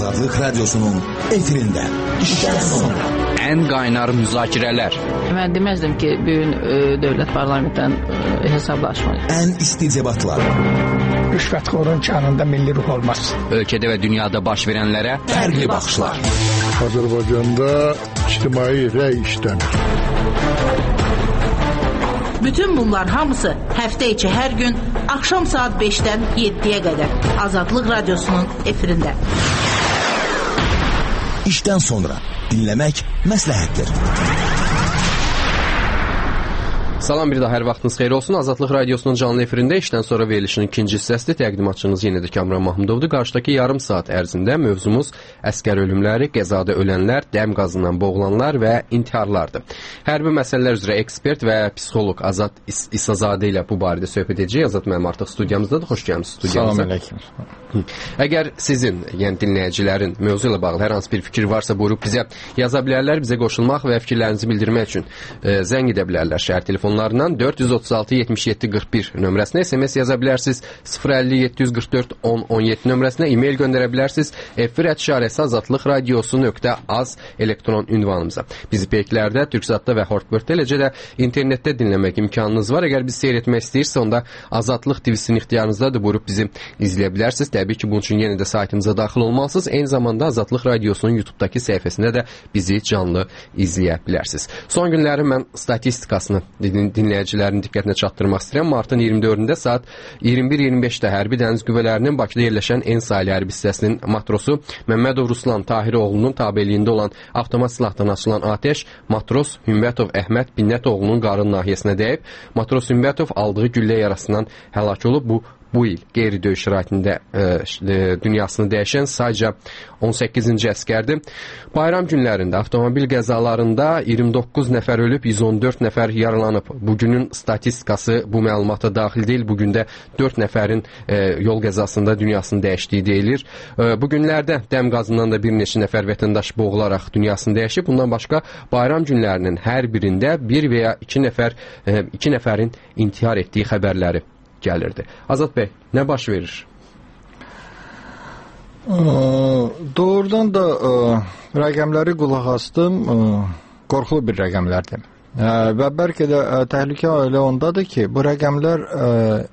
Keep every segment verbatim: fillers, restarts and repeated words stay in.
Azadlık Radyosu'nun efirinde. İşten sonra. En qaynar müzakirələr. Mən deməzdim ki, bugün e, dövlət parlamentdən e, hesablaşma. En isticebatlar. Rüşvətxorun kanında milli ruh olmaz. Ölkədə və dünyada baş verənlərə Fərqli baxışlar. Azərbaycanda ictimai rəy işlənir. Bütün bunlar hamısı həftə içi hər gün axşam saat beşdən yeddiyə qədər Azadlıq Radyosu'nun efirində. İşten sonra dinlemek məsləhətdir. Salam, bir daha hər vaxtınız xeyir olsun. Azadlıq Radyosu'nun canlı efirində işdən sonra verilişinin ikinci hissəsidir. Təqdimatçınız yenədir Kamran Mahmudovdur. Qarşıdakı yarım saat ərzində mövzumuz əskər ölümləri, qəzada ölənlər, dəm qazından boğulanlar və intiharlardır. Hərbi məsələlər üzrə ekspert və psixoloq Azad İs İsazadə ilə bu barədə söhbət edəcəyik. Azad mənim artıq studiyamızdadır. Xoş gəlmisiniz studiyamıza. Salam əleykum. Əgər sizin, yəni dinləyicilərin mövzu ilə bağlı hər hansı bir fikir varsa, buyurub bizə yaza bilərlər. Bizə qoşulmaq və fikirlərinizi bildirmək üçün e, zəng edə bilərlər şəhər telefonlarından dörd yüz otuz altı yetmiş yeddi qırx bir nömrəsinə, S M S yaza bilərsiniz sıfır əlli yeddi yüz qırx dörd on on yeddi nömrəsinə, e-mail göndərə bilərsiniz efir et işarəsi azadlıq radiosu nöqtə az elektron ünvanımıza. Bizi peyklərdə, Türksatda və Hortbird eləcə də internetdə dinləmək imkanınız var. Əgər bizi seyr etmək istəyirsə, onda Azadlıq T V-sinin ixtiyarınızdadır, buyurub bizi izləyə bilərsiniz. Təbii ki, bunun üçün yenə də saytımıza daxil olmalısınız. Eyni zamanda Azadlıq Radiosu'nun YouTube'dakı səhifəsində də bizi canlı izləyə bilərsiniz. Son günlərin mən statistikasını dinləyicilərin diqqətinə çatdırmaq istəyirəm. Martın iyirmi dördündə saat iyirmi bir iyirmi beşdə Hərbi Dəniz Qüvvələrinin Bakıda yerləşən En saylı hərbi hissəsinin matrosu Məmmədov Ruslan Tahiroğlu'nun tabeliyində olan avtomat silahdan açılan atəş matros Hümbətov Əhməd Binnətoğlu'nun qarın nahiyəsinə dəyib. Matros Hümbətov aldığı güllə yarasından həlak olub. Bu Bu il qeyri-döyüş şəraitində e, dünyasını dəyişən sayca on səkkizinci əskərdir. Bayram günlərində avtomobil qəzalarında iyirmi doqquz nəfər ölüb, yüz on dörd nəfər yaralanıb. Bugünün statistikası bu məlumata daxil deyil. Bugün də dörd nəfərin e, yol qəzasında dünyasını dəyişdiyi deyilir. E, bu günlərdə dəm qazından da bir neçə nəfər vətəndaş boğularaq dünyasını dəyişib. Bundan başqa bayram günlərinin hər birində bir və ya iki nəfər e, iki nəfərin intihar etdiyi xəbərləri gəlirdi. Azad bəy, nə baş verir? Ə, doğrudan da ə, rəqəmləri qulaq asdım, ə, qorxulu bir rəqəmlərdir. Ə, və bəlkə də ə, təhlükə elə ondadır ki, bu rəqəmlər ə,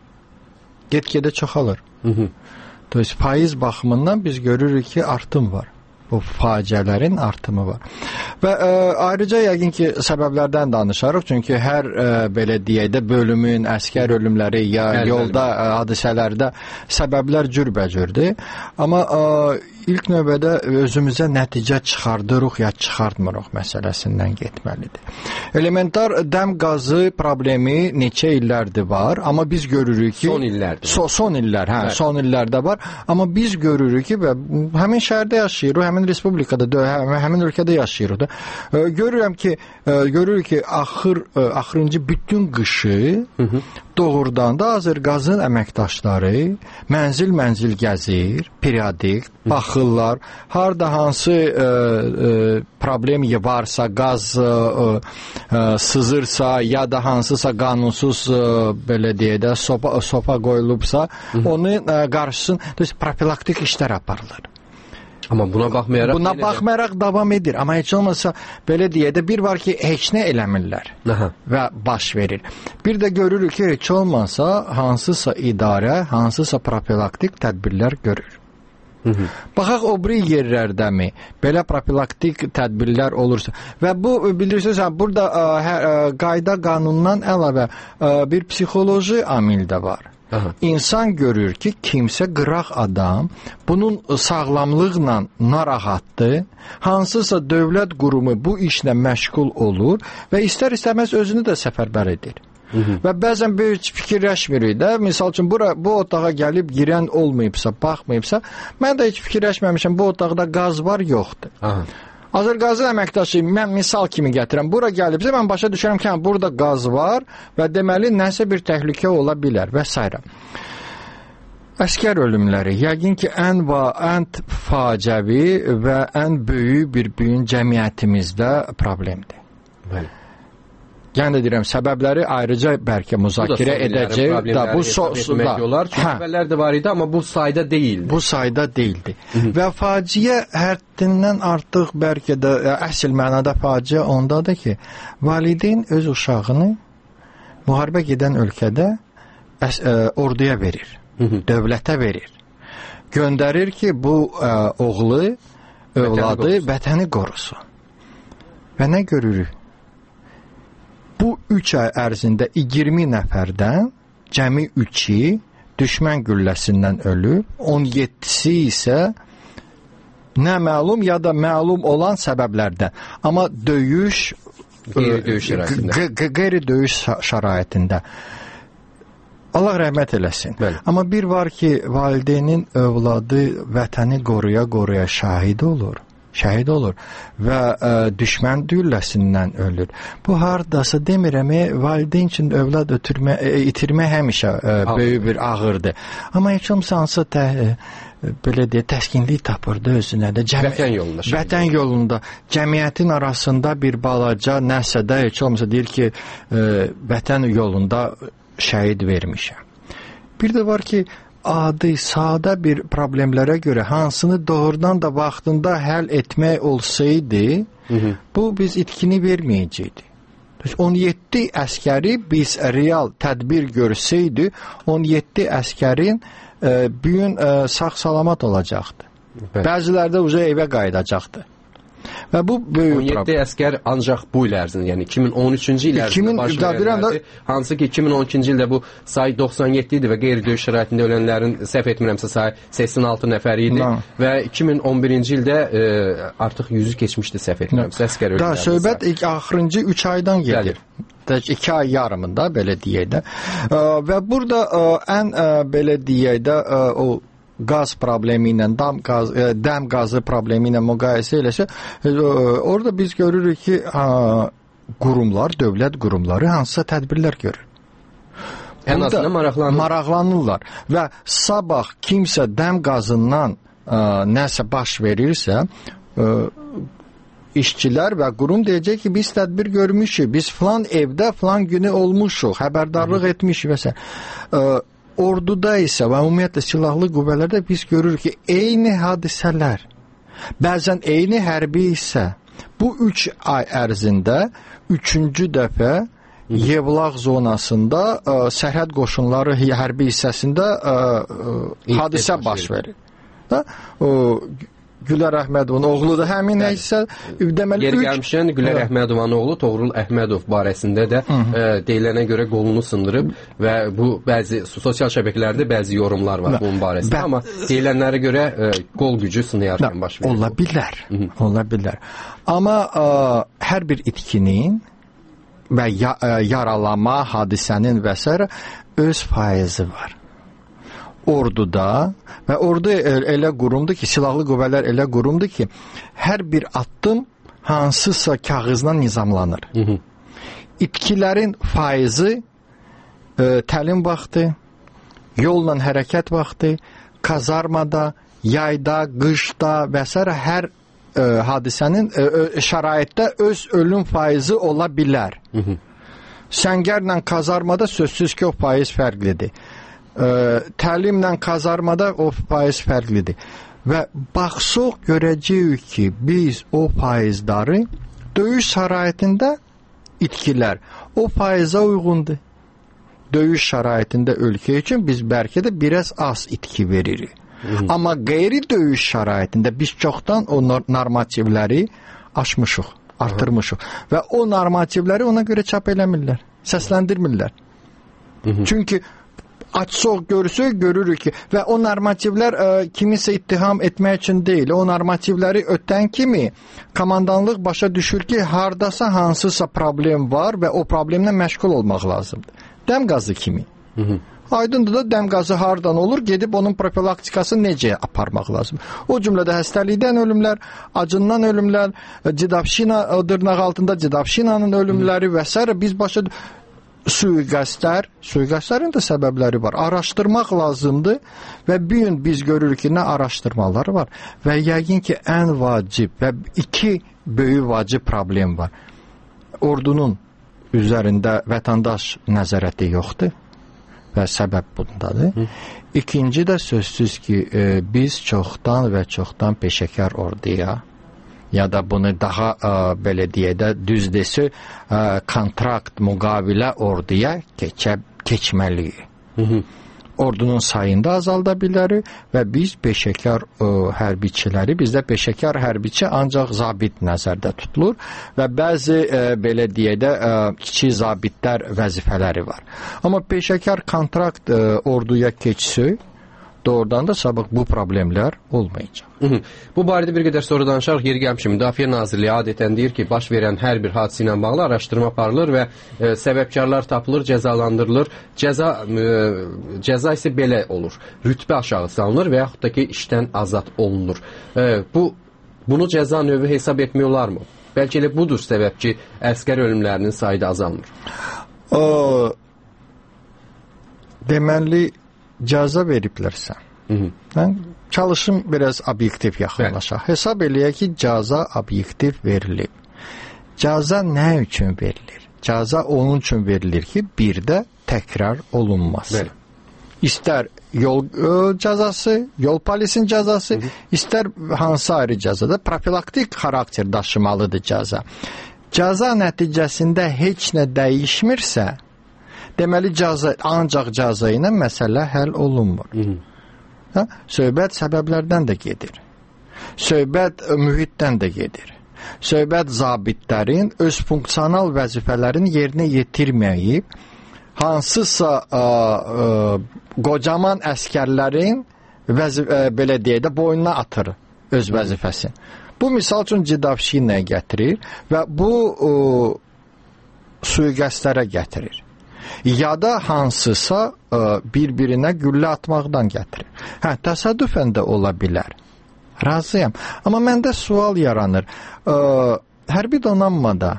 get-gedə çoxalır. Hı -hı. Dolayısıyla faiz baxımından biz görürük ki, artım var. Bu faciələrin artımı var. Və ə, ayrıca yəqin ki, səbəblərdən danışarıq. Çünki hər ə, belə deyək də bölümün, əskər ölümləri ya hər yolda ə, hadisələrdə səbəblər cürbəcürdür. Amma ə, ilk növbədə özümüzə nəticə çıxardırıq ya çıxartmırıq məsələsindən getməlidir. Elementar dəm qazı problemi neçə illərdir var, amma biz görürük ki... Son illərdir. So, son illər, hə, evet. son illərdə var. Amma biz görürük ki, və həmin şəhərdə yaşayırıq, həmin respublikada, həmin ölkədə yaşayırıq da. Görürəm ki, görürük ki, axır, axırıncı bütün qışı hı -hı. doğrudan da Azərqazın əməkdaşları mənzil-mənzil gəzir, periodik, baxırlar, harda hansı ə, ə, problem varsa, qaz ə, ə, sızırsa, ya da hansısa qanunsuz ə, belə deyə də sopa, sopa qoyulubsa, hı -hı. onu ə, qarşısın, profilaktik işlər aparılır. Amma buna baxmayaraq... Buna baxmayaraq davam edir. Amma heç olmasa, belə deyə də bir var ki, heç nə eləmirlər Aha. və baş verir. Bir də görürük ki, heç olmasa, hansısa idarə, hansısa profilaktik tədbirlər görür. Hı -hı. Baxaq, o biri yerlərdəmi belə profilaktik tədbirlər olursa və bu, bilirsiniz, burada ə, ə, qayda qanundan əlavə ə, bir psixoloji amil də var. Aha. İnsan görür ki, kimsə qıraq adam bunun sağlamlıqla narahatdır, hansısa dövlət qurumu bu işlə məşğul olur və istər-istəməz özünü də səfərbər edir. Hı -hı. Və bəzən böyük fikirləşmirik də, misal üçün bura, bu otağa gəlib girən olmayıbsa, baxmayıbsa, mən də heç fikirləşməmişəm, bu otaqda qaz var, yoxdur. Aha. Azərqazın əməkdaşı, mən misal kimi gətirəm, bura gəlibsə, mən başa düşərəm ki, burada qaz var və deməli nəsə bir təhlükə ola bilər və s. Əskər ölümləri, yəqin ki, ən, ən faciəvi və ən böyük bir gün cəmiyyətimizdə problemdir. Bəli. Yəni də deyirəm, səbəbləri ayrıca bəlkə müzakirə edəcək. Da bu sosuda olar. Çünki də var idi, amma bu sayda deyildi. Bu sayda deyildi. Və faciə həddindən artıq bəlkə də əsl mənada faciə ondadır ki, valideyn öz uşağını müharibə gedən ölkədə əs, ə, orduya verir, dövlətə verir. Göndərir ki, bu ə, oğlu, övladı vətəni qorusun. Və nə görürük? Bu üç ay ərzində iyirmi nəfərdən cəmi üçü düşmən gülləsindən ölüb, on yeddisi isə nə məlum ya da məlum olan səbəblərdən. Amma döyüş qeyri-döyüş şəraitində. Qeyri-döyüş şəraitində. Allah rəhmət eləsin. Bəli. Amma bir var ki, valideynin övladı vətəni qoruya-qoruya şahid olur. Şəhid olur və ə, düşmən dülləsindən ölür. Bu hardasa demirəm, valideyn üçün övlad ötürmə, ə, itirmə həmişə ə, böyük bir ağırdır. Amma heç olmasa hansı tə, ə, belə deyə təskinlik tapırdı özünə də. Cəmi vətən yolunda. Vətən yolunda. Cəmiyyətin arasında bir balaca nəsə də heç olmasa deyir ki, ə, vətən yolunda şəhid vermişəm. Bir də var ki, adi, sadə bir problemlərə görə hansını doğrudan da vaxtında həll etmək olsaydı, hı -hı. bu biz itkini verməyəcəkdi. on yeddi əskəri biz real tədbir görsəydi, on yeddi əskərin e, bu gün e, sağ-salamat olacaqdı. Bəli. Bəziləri də uzaq evə qayıdacaqdı. Və bu böyük on yeddi əskər ancaq bu il ərzində, yəni iki min on üçüncü il ərzində baş verənlərdi. Hansı ki iki min on ikinci ildə bu say doxsan yeddi idi və qeyri-döyüş şəraitində ölənlərin səhv etmirəmsə sayı səksən altı nəfər idi no. və iki min on birinci ildə e, artıq yüzü keçmişdi səhv etmirəmsə əskər ölənlərin. Da söhbət ilk axırıncı üç aydan gedir. iki ay yarımında belə deyək də. Və burada ən belə deyək də o qaz problemi ilə, dam qaz, dəm qazı problemi ilə müqayisə eləsə, orada biz görürük ki, qurumlar, dövlət qurumları hansısa tədbirlər görür. Ən azından maraqlanır. Maraqlanırlar və sabah kimsə dəm qazından ə, nəsə baş verirsə, ə, işçilər və qurum deyəcək ki, biz tədbir görmüşük, biz filan evdə filan günü olmuşuq, xəbərdarlıq etmişik və s. Orduda isə və ümumiyyətlə silahlı qüvvələrdə biz görürük ki, eyni hadisələr, bəzən eyni hərbi isə bu üç ay ərzində üçüncü dəfə Yevlax zonasında ə, sərhəd qoşunları hərbi hissəsində ə, ə, hadisə baş verir. Da, o, Gülər Əhmədovun oğlu da həmin isə deməli Yeri gəlmişən Gülər Əhmədovanın oğlu Toğrul Əhmədov barəsində də ə, deyilənə görə qolunu sındırıb və bu bəzi sosial şəbəkələrdə bəzi yorumlar var bunun barəsində, Bə amma deyilənlərə görə ə, qol gücü sınayarkən baş verir. Ola bilər. Ola bilər. Amma ə, hər bir itkinin və ya, ə, yaralama hadisənin və s. öz faizi var. Orduda və ordu elə qurumdur ki, silahlı qüvvələr elə qurumdur ki, hər bir addım hansısa kağızla nizamlanır. Hı -hı. İtkilərin faizi e, təlim vaxtı, yolla hərəkət vaxtı, kazarmada, yayda, qışda və s. hər e, hadisənin e, şəraitdə öz ölüm faizi ola bilər. Hı -hı. Səngərlə kazarmada sözsüz ki, o faiz fərqlidir. Ə, təlimlə kazarmada o faiz fərqlidir və baxsaq görəcəyik ki, biz o faizləri döyüş şəraitində itkilər o faizə uyğundur. Döyüş şəraitində ölkə üçün biz bəlkə də biraz az itki veririk. Hı. Amma qeyri-döyüş şəraitində biz çoxdan o normativləri aşmışıq, artırmışıq və o normativləri ona görə çap eləmirlər, səsləndirmirlər. Hı -hı. Çünki açıq görsək görürük ki, və o normativlər ə, kimisə ittiham etmək üçün deyil. O normativləri ötən kimi komandanlıq başa düşür ki, hardasa hansısa problem var və o problemlə məşğul olmaq lazımdır. Dəm qazı kimi. Hı -hı. Aydındır da dəm qazı hardan olur, gedib onun profilaktikası necə aparmaq lazım. O cümlədə xəstəlikdən ölümlər, acından ölümlər, cidavşina, dırnaq altında cidavşinanın ölümləri və s. biz başa sui-qəsdlər, sui-qəsdlərin də səbəbləri var. Araşdırmaq lazımdır və bir gün biz görürük ki, nə araşdırmalar var və yəqin ki, ən vacib və iki böyük vacib problem var. Ordunun üzərində vətəndaş nəzarəti yoxdur və səbəb bundadır. Hı. İkinci də sözsüz ki, e, biz çoxdan və çoxdan peşəkar orduya ya da bunu daha e, belə deyə də düz desə e, kontrakt müqavilə orduya keçə, keçməliyik. Hı -hı. Ordunun sayını da azalda bilərik və biz peşəkar ə, hərbiçiləri, bizdə peşəkar hərbiçi ancaq zabit nəzərdə tutulur və bəzi ə, belə deyə də ə, kiçik zabitlər vəzifələri var. Amma peşəkar kontrakt ə, orduya keçsə, doğrudan da sabah bu problemlər olmayacaq. Hı -hı. Bu barədə bir qədər sonra danışarıq. Yeri gəlmişim, Müdafiə Nazirliyi adətən deyir ki, baş verən hər bir hadisə ilə bağlı araşdırma aparılır və e, səbəbkarlar tapılır, cəzalandırılır. Cəza e, cəza isə belə olur. Rütbə aşağı salınır və yaxud da ki, işdən azad olunur. E, bu bunu cəza növü hesab etmək olarmı? Bəlkə elə budur səbəb ki, əskər ölümlərinin sayı da azalmır. O deməli cəza veriblərsə. Hı -hı. Mən çalışım biraz obyektiv yaxınlaşaq. Evet. Hesab eləyək ki, cəza obyektiv verilib. Cəza nə üçün verilir? Cəza onun üçün verilir ki, bir də təkrar olunması. Evet. İstər yol ə, cəzası, yol polisin cəzası, Hı -hı. istər hansı ayrı cəzada profilaktik xarakter daşımalıdır cəza. Cəza nəticəsində heç nə dəyişmirsə, deməli cəza, ancaq cəza ilə məsələ həll olunmur. Hı -hı. Ha? Söhbət səbəblərdən də gedir. Söhbət mühitdən də gedir. Söhbət zabitlərin öz funksional vəzifələrini yerinə yetirməyib, hansısa ə, ə, qocaman əskərlərin vəzif ə, belə deyə də boynuna atır öz vəzifəsini. Bu misal üçün cidavşinə gətirir və bu ə, sui-qəsdlərə gətirir. Ya da hansısa ə, bir-birinə güllə atmaqdan gətirir. Hə, təsadüfən də ola bilər. Razıyam. Amma məndə sual yaranır. Ə, hərbi donanmada,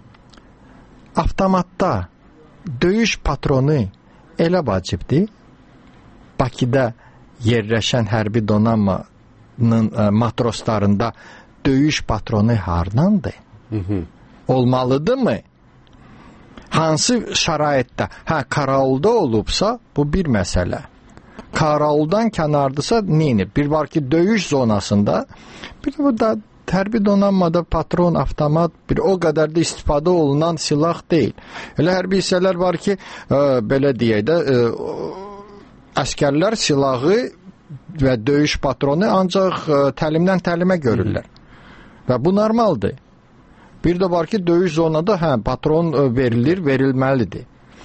avtomatda döyüş patronu elə vacibdir. Bakıda yerləşən hərbi donanmanın ə, matroslarında döyüş patronu hardandır? Hı -hı. Olmalıdırmı? Hansı şəraitdə? Hə, karaolda olubsa, bu bir məsələ. Karaoldan kənardısa, neyini? Bir var ki, döyüş zonasında, bir də bu da hərbi donanmada patron, avtomat, bir o qədər də istifadə olunan silah deyil. Elə hərbi hissələr var ki, ə, belə deyək də, ə, əskərlər silahı və döyüş patronu ancaq ə, təlimdən təlimə görürlər. Və bu normaldır. Bir də var ki, döyüş zonada hə, patron verilir, verilməlidir.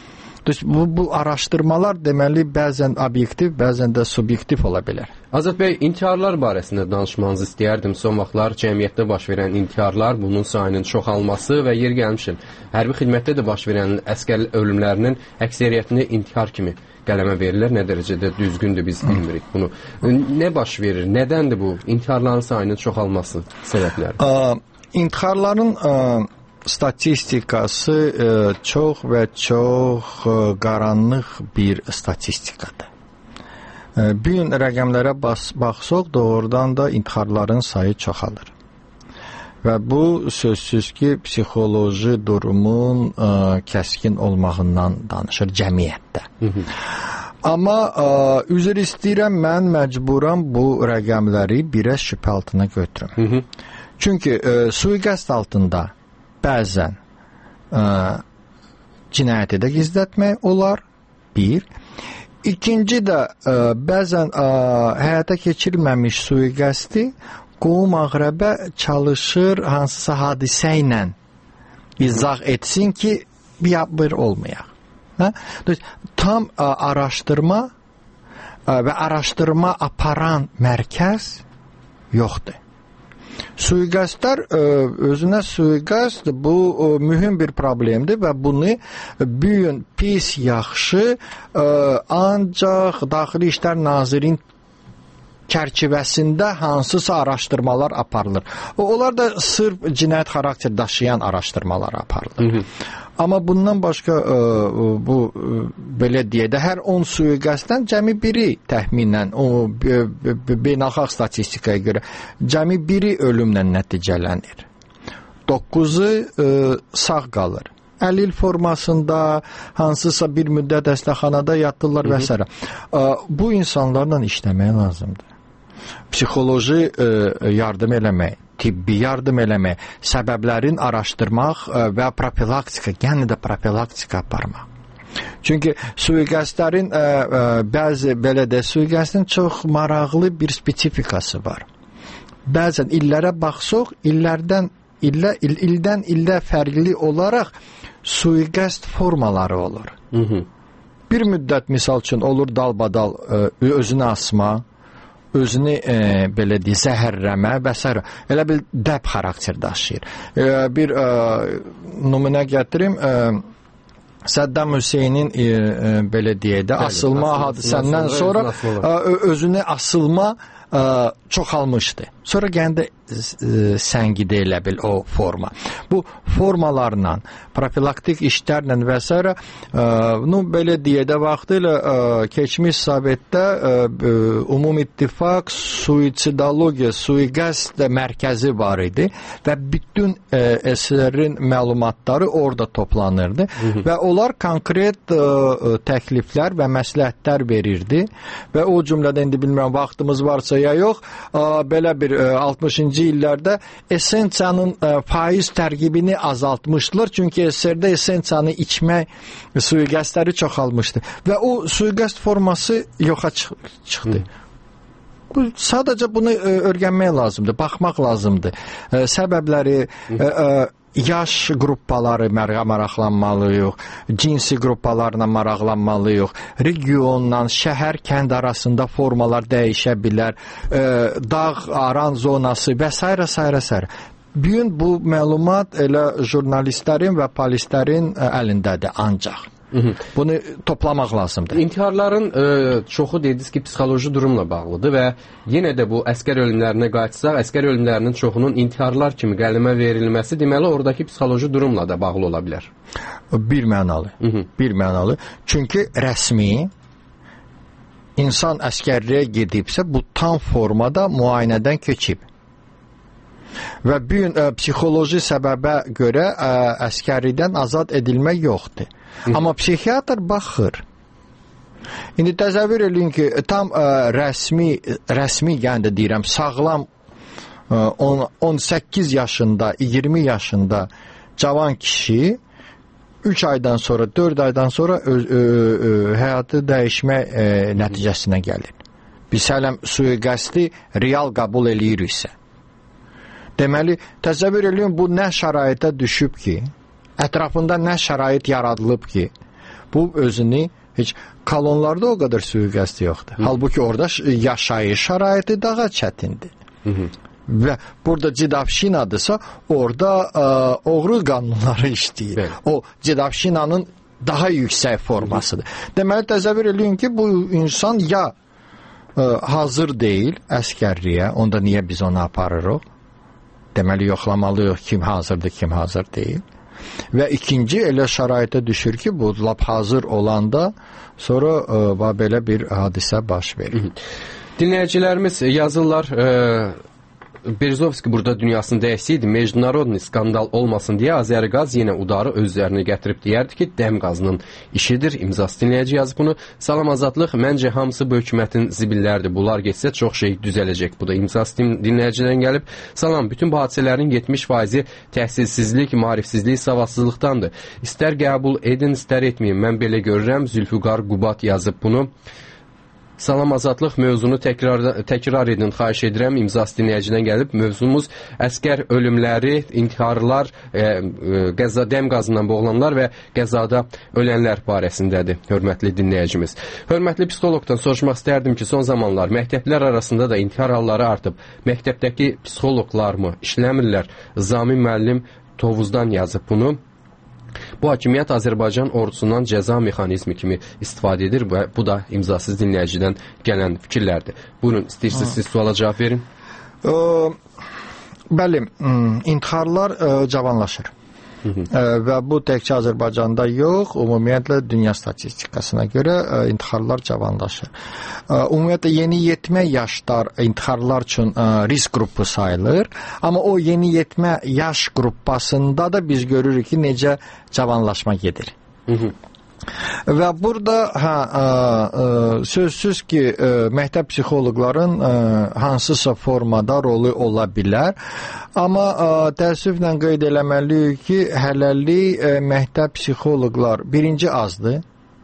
Bu, bu araşdırmalar deməli bəzən obyektiv, bəzən də subyektiv ola bilər. Azad bəy, intiharlar barəsində danışmanızı istəyərdim. Son vaxtlar cəmiyyətdə baş verən intiharlar, bunun sayının çoxalması və yer gəlmişin, hərbi xidmətdə də baş verən əskər ölümlərinin əksəriyyətini intihar kimi qələmə verirlər. Nə dərəcədə düzgündür biz bilmirik bunu. Nə baş verir? Nədəndir bu intiharların sayının çoxalması səbəbləri? A İntiharların ə, statistikası ə, çox və çox ə, qaranlıq bir statistikadır. Ə, bir gün rəqəmlərə bas, baxsaq, doğrudan da intiharların sayı çoxalır. Və bu sözsüz ki, psixoloji durumun ə, kəskin olmağından danışır cəmiyyətdə. Hı -hı. Amma ə, üzr istəyirəm, mən məcburam bu rəqəmləri birə şübhə altına götürüm. Hı -hı. Çünki e, sui-qəsd altında bəzən e, cinayəti də gizlətmək olar, bir. İkinci də e, bəzən e, həyata keçirilməmiş sui-qəsdi qovum-ağrəbə çalışır hansısa hadisə ilə izah etsin ki, bir olmayaq. Hə? Tam e, araşdırma e, və araşdırma aparan mərkəz yoxdur. Sui-qəsdlər özünə sui-qəsd bu mühüm bir problemdir və bunu bu gün pis, yaxşı ancaq Daxili İşlər Nazirinin çərçivəsində hansısa araşdırmalar aparılır. Onlar da sırf cinayət xarakter daşıyan araşdırmalar aparılır. Hı -hı. Amma bundan başqa ə, bu ə, belə deyə də hər on sui-qəsddən cəmi biri təxminən o beynəlxalq statistikaya görə cəmi biri ölümlə nəticələnir. doqquzu ə, sağ qalır. əlil formasında, hansısa bir müddət xəstəxanada yatdılar və s. Bu insanlarla işləmək lazımdır. Psixoloji yardım eləmək, tibbi yardım eləmək, səbəblərin araşdırmaq və profilaktika, yəni də profilaktika aparmaq. Çünki sui-qəsdlərin ə, ə, bəzi belə də sui-qəsdin çox maraqlı bir spesifikası var. Bəzən illərə baxsaq, illərdən illə il, ildən illə fərqli olaraq sui-qəsd formaları olur. Hı -hı. Bir müddət misal üçün olur dalbadal ə, özünü asma, özünü e, belə deyə zəhərləmə və s. Elə bil dəb xarakter daşıyır. E, bir e, nümunə gətirim. E, Səddam Hüseynin e, e, belə deyə də asılma hadisəndən sonra, sonra özünü asılma e, çoxalmışdı. Sonra gəndə e, səngidə elə bil o forma. Bu formalarla, profilaktik işlərlə və s. E, nu, belə deyə də vaxtıyla e, keçmiş Sovetdə e, Umumİttifaq suicidologiya, sui-qəsd mərkəzi var idi və bütün e, S S R-in məlumatları orada toplanırdı. Hı -hı. Və onlar konkret e, təkliflər və məsləhətlər verirdi və o cümlədə indi bilmirəm vaxtımız varsa ya yox, e, belə bir altmışıncı illərdə esensiyanın faiz tərkibini azaltmışdılar. Çünki S S R-də esensiyanı içmək sui-qəsdləri çoxalmışdı. Və o sui-qəsd forması yoxa çıxdı. Hı. Bu, sadəcə bunu öyrənmək lazımdır, baxmaq lazımdır. Səbəbləri, Hı. yaş qruppaları maraqlanmalıyıq, cinsi qruppalarla maraqlanmalıyıq, regionla, şəhər, kənd arasında formalar dəyişə bilər, e, dağ, aran zonası və s. s. s. Bugün bu məlumat elə jurnalistlərin və polislərin əlindədir ancaq. Hı -hı. Bunu toplamaq lazımdır. İntiharların e, çoxu dediniz ki, psixoloji durumla bağlıdır və yenə də bu əskər ölümlərinə qayıtsaq, əskər ölümlərinin çoxunun intiharlar kimi qəlimə verilməsi deməli oradakı psixoloji durumla da bağlı ola bilər. Bir mənalı. Hı -hı. Bir mənalı. Çünki rəsmi insan əskərliyə gedibsə, bu tam formada müayinədən keçib. Və bir ə, psixoloji səbəbə görə ə, əskərlikdən azad edilmək yoxdur. Hı. Amma psixiatr baxır. İndi təsəvvür edin ki, tam ə, rəsmi, rəsmi yəni də deyirəm, sağlam ə, on səkkiz yaşında, iyirmi yaşında cavan kişi üç aydan sonra, dörd aydan sonra öz, ö, ö, həyatı dəyişmə ə, nəticəsinə gəlir. Biz hələm sui-qəsdi real qəbul eləyiriksə. Deməli, təsəvvür edin, bu nə şəraitə düşüb ki, ətrafında nə şərait yaradılıb ki, bu özünü heç kolonlarda o qədər sui-qəsd yoxdur. Hı. Halbuki orada yaşayış şəraiti daha çətindir. Hı -hı. Və burada Cidavşinadırsa, orada ə, oğru qanunları işləyir. Evet. O Cidavşinanın daha yüksək formasıdır. Hı-hı. Deməli, təsəvvür edin ki, bu insan ya ə, hazır deyil əskərliyə, onda niyə biz onu aparırıq? Deməli, yoxlamalıyıq kim hazırdır, kim hazır deyil. Və ikinci elə şəraitə düşür ki, bu lap hazır olanda sonra ə, belə bir hadisə baş verir. Dinləyicilərimiz yazırlar, ə, Berzovski burada dünyasını dəyişsəydi, mecnarodni skandal olmasın deyə Azərqaz yenə udarı özlərini gətirib deyərdi ki, dəm qazının işidir. İmzası dinləyici yazıb bunu. Salam azadlıq, məncə hamısı bu hökumətin zibillərdir. Bunlar geçsə çox şey düzələcək. Bu da imzası dinləyicidən gəlib. Salam, bütün bu hadisələrin yetmiş faizi təhsilsizlik, maarifsizlik, savadsızlıqdandır. İstər qəbul edin, istər etməyin. Mən belə görürəm. Zülfüqar Qubat yazıb bunu. Salam azadlıq mövzunu təkrar, təkrar edin, xahiş edirəm. İmzası dinləyicidən gəlib. Mövzumuz əskər ölümləri, intiharlar, e, e, qəza, dəm qazından boğulanlar və qəzada ölənlər barəsindədir, hörmətli dinləyicimiz. Hörmətli psixologdan soruşmaq istərdim ki, son zamanlar məktəblər arasında da intihar halları artıb. Məktəbdəki psixologlar mı işləmirlər? Zamin müəllim Tovuzdan yazıb bunu. Bu hakimiyyət Azərbaycan ordusundan cəza mexanizmi kimi istifadə edir və bu da imzasız dinləyicidən gələn fikirlərdir. Buyurun, istəyirsiniz siz suala cavab verin. Ə, bəli, intiharlar ə, cavanlaşır. Ə, və bu təkcə Azərbaycanda yox, ümumiyyətlə dünya statistikasına görə ə, intixarlar cavanlaşır. Ə, ümumiyyətlə yeniyetmə yaşlar intixarlar üçün ə, risk qrupu sayılır, amma o yeniyetmə yaş qrupasında da biz görürük ki, necə cavanlaşma gedir. Hı -hı. Və burada hə, ə, ə, sözsüz ki, ə, məktəb psixoloqların ə, hansısa formada rolu ola bilər. Amma ə, təəssüflə qeyd eləməliyik ki, hələlik ə, məktəb psixoloqlar birinci azdır.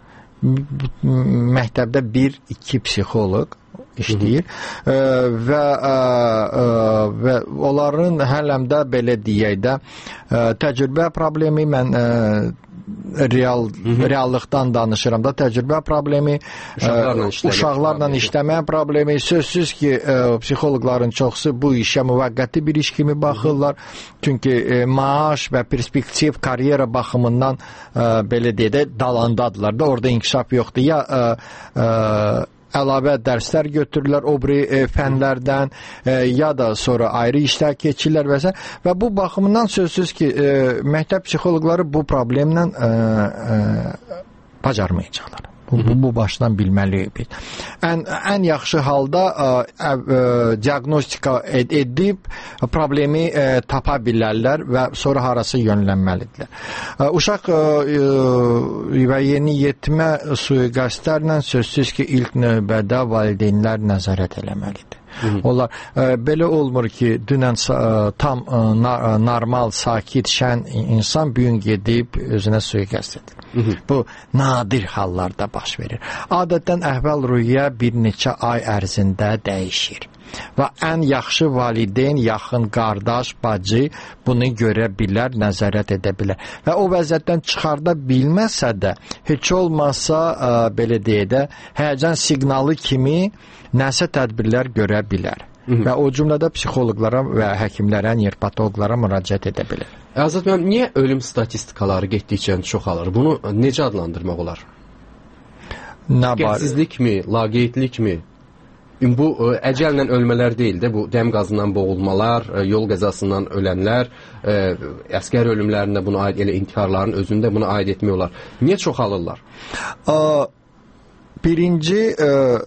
Məktəbdə bir iki psixoloq işləyir ə, və ə, ə, və onların hələm də belə deyək də ə, təcrübə problemi mən ə, real Hı -hı. reallıqdan danışıram da, təcrübə problemi, uşaqlarla, ə, uşaqlarla işləmə problemi, sözsüz ki, ə, psixoloqların çoxusu bu işə müvəqqəti bir iş kimi baxırlar. Çünki ə, maaş və perspektiv karyera baxımından ə, belə deyə də dalandadırlar da, orada inkişaf yoxdur. Ya ə, ə, əlavə dərslər götürürlər o biri e, fənlərdən e, ya da sonra ayrı işlər keçirlər və s. Və bu baxımdan sözsüz ki, e, məktəb psixoloqları bu problemlə e, e, bacarmayacaqlar. Bu, bu, bu başdan bilməliyik biz. Ən, ən yaxşı halda ə, ə, diaqnostika ed edib problemi ə, tapa bilərlər və sonra harası yönlənməlidirlər. Ə, uşaq ə, ə, və yeniyetmə sui-qəsdlərlə sözsüz ki, ilk növbədə valideynlər nəzarət eləməlidir. Onlar ə, belə olmur ki, dünən ə, tam ə, na, normal, sakit, şən insan bu gün gedib özünə sui-qəsd edir. Hı -hı. Bu nadir hallarda baş verir. Adətən əhval-ruhiyyə bir neçə ay ərzində dəyişir. Və ən yaxşı valideyn, yaxın qardaş, bacı bunu görə bilər, nəzarət edə bilər. Və o vəziyyətdən çıxarda bilməsə də, heç olmasa ə, belə deyə də, həyəcan siqnalı kimi nəsə tədbirlər görə bilər. Hı -hı. Və o cümlədə psixoloqlara və həkimlərə, neyropatoloqlara müraciət edə bilər. Azad müəllim, niyə ölüm statistikaları getdikcə çoxalır? Bunu necə adlandırmaq olar? Qətsizlikmi, laqeydlikmi? Bu əcəllə ölmələr deyil də, bu dəm qazından boğulmalar, yol qəzasından ölənlər, əskər ölümlərində buna aid, elə intiharların özündə buna aid etmək olar. Niyə çoxalırlar? A, birinci ə,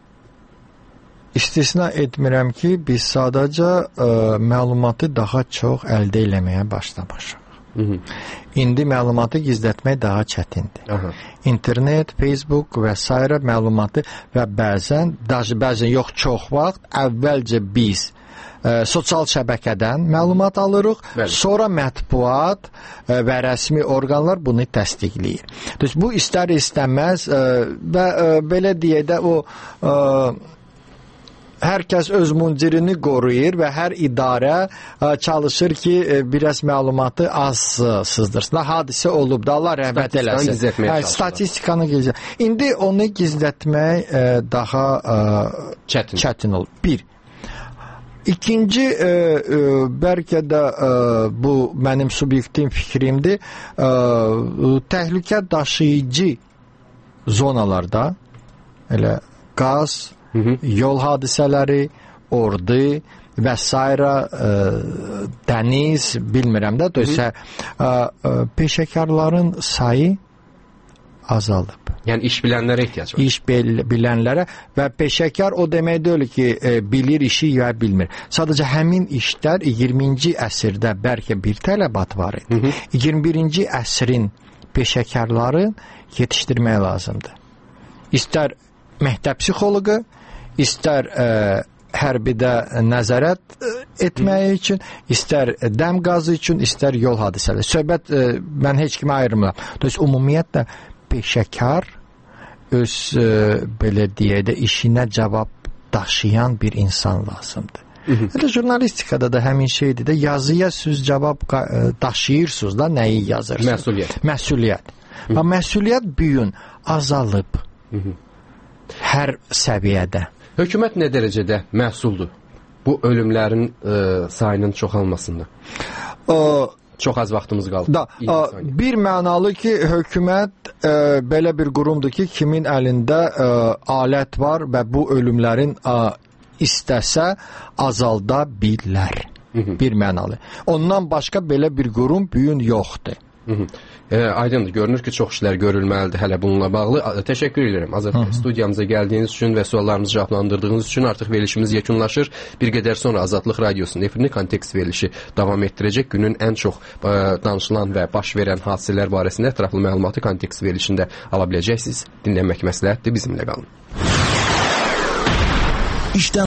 istisna etmirəm ki, biz sadəcə ə, məlumatı daha çox əldə eləməyə başlamışıq. Hı -hı. İndi məlumatı gizlətmək daha çətindir. Aha. İnternet, Facebook və s. məlumatı və bəzən, bəzən yox çox vaxt əvvəlcə biz ə, sosial şəbəkədən məlumat alırıq, bəli. Sonra mətbuat ə, və rəsmi orqanlar bunu təsdiqləyir. Düz, bu istər istəməz ə, və ə, belə deyək də o ə, hər kəs öz müncirini qoruyur və hər idarə ə, çalışır ki, ə, biraz məlumatı az sızdırsın. Hadisə olub da, Allah rəhmət eləsin. Hə, statistikanı gizlətmək. İndi onu gizlətmək ə, daha ə, çətin. çətin olur. Bir. İkinci, ə, ə, bəlkə də ə, bu mənim subyektiv fikrimdir, ə, təhlükə daşıyıcı zonalarda, elə qaz, Hı -hı. yol hadisələri, ordu və s. dəniz, bilmirəm də, döysə, peşəkarların sayı azalıb. Yəni iş bilənlərə ehtiyac var. İş bilənlərə və peşəkar o demək deyil ki, e, bilir işi ya bilmir. Sadəcə həmin işlər iyirminci əsrdə bəlkə bir tələbat var idi. Hı -hı. iyirmi birinci əsrin peşəkarları yetişdirmək lazımdır. İstər məktəb psixoloqu, istər ə, hərbidə nəzarət etməyi üçün, istər dəm qazı üçün, istər yol hadisələri. Söhbət ə, mən heç kimə ayırmıram. Düz ümumiyyətlə peşəkar öz ə, belə deyək də işinə cavab daşıyan bir insan lazımdır. Hətta jurnalistikada da həmin şeydir də, yazıya siz cavab ə, daşıyırsınız da, nəyi yazırsınız? Məsuliyyət. Məsuliyyət. Və məsuliyyət bu gün azalıb. Hı -hı. Hər səviyyədə. Hökumət nə dərəcədə məsuldur bu ölümlərin ə, sayının çoxalmasında? O, Çox az vaxtımız qaldı. Da, ə, bir mənalı ki, hökumət ə, belə bir qurumdur ki, kimin əlində ə, alət var və bu ölümlərin ə, istəsə azalda bilər. bir mənalı. Ondan başqa belə bir qurum bu gün yoxdur. Hı -hı. E, aydındır, görünür ki, çox işlər görülməlidir hələ bununla bağlı. Təşəkkür edirəm Azad bəy, studiyamıza gəldiyiniz üçün və suallarımızı cavablandırdığınız üçün. Artıq verilişimiz yekunlaşır. Bir qədər sonra Azadlıq Radiosunun efirində kontekst verilişi davam etdirəcək. Günün ən çox ə, danışılan və baş verən hadisələr barəsində ətraflı məlumatı kontekst verilişində ala biləcəksiniz. Dinləmək məsləhətdir, bizimlə qalın. İşdən